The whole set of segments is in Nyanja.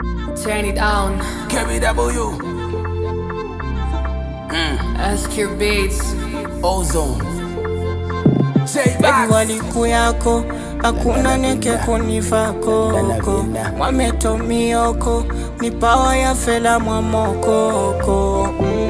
Turn it on. KBW. SQ Beats. Ozone. Baby waliku yako hakuna neke kunifako Mwametomiyoko ni power ya fela mwamoko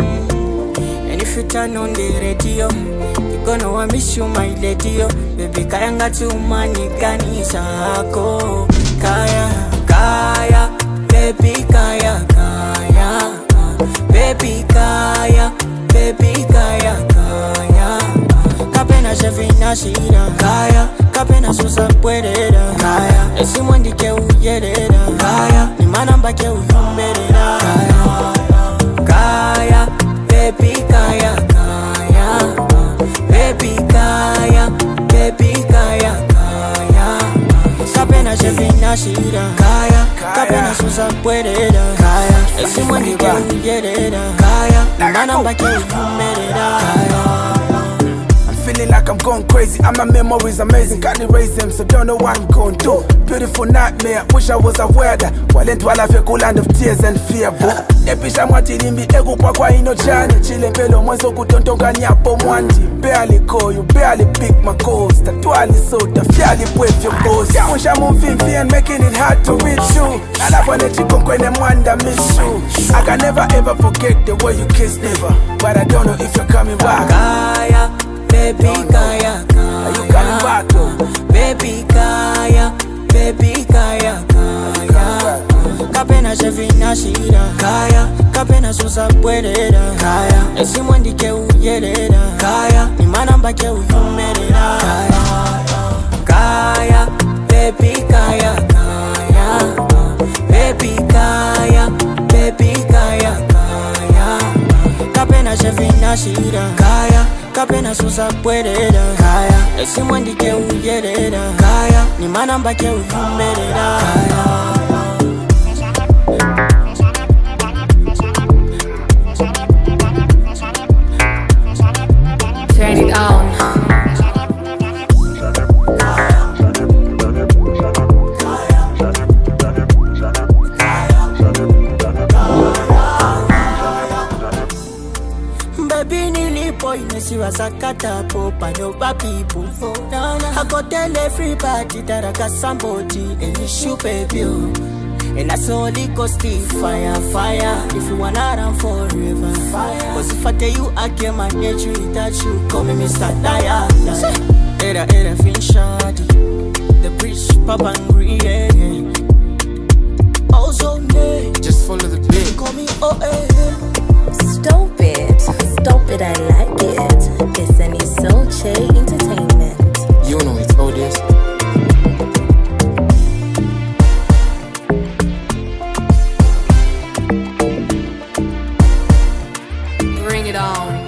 And if you turn on the radio you gonna want miss you my lady Baby kaya ngati umani kanisa hako Kaya, kaya, baby kaya, kaya Baby kaya, baby kaya, kaya Kapena shevina shira Kaya, kapena susa puerera Kaya, esi mwendi ke uyerera Kaya, ni manamba ke uyumberera Kaya, kaya, baby kaya, kaya Baby kaya, baby kaya, kaya Kapena shevina shira Kaya, kapena susa puerera Kaya, esi mwendi ke uyerera Kaya, ni manamba ke uyumberera Kaya Feeling like I'm going crazy, and my memory's amazing. Can't erase them, so don't know what I'm going through. Beautiful nightmare, wish I was aware that while into all of a land of tears and fear. But episha mwati nimbi egu kwa ino chani. Chile pelo mwanzo kutontonga nyapo mwandi. Barely call you, barely pick my calls. Tatuali soda, fiali with your boss. Musha mumfimfi and making it hard to reach you. Alapone chikonkwene mwanda miss you. I can never ever forget the way you kiss never. But I don't know if you're coming back. Kaya, baby kaya, kaya. Are you coming back though? Baby kaya, baby kaya, kaya. Kapena shevina shira Kaya, kapena susa puerera Kaya, esi mwendi ke uyerera Kaya, ni manamba ke uyumerera Kaya, kaya, baby kaya, kaya Baby kaya, baby kaya, kaya Kapena shevina shira Kaya, kapena susa puerera Kaya, esi mwendi ke uyerera Kaya, ni manamba ke uyumerera Kaya Turn it on. Baby nilipo inesiwa zakata popa no ba people I go tell everybody that I got somebody and it's you baby And that's all it goes to fire, fire If you wanna run forever Cause if I tell you I get my nature that you call me Mr. Diana Era fin shoddy The bridge papa angry Also me Just follow the beat. Call me O.A. Stop it, I like it. It's an Isoche Entertainment. You know it's all this. Bring it on.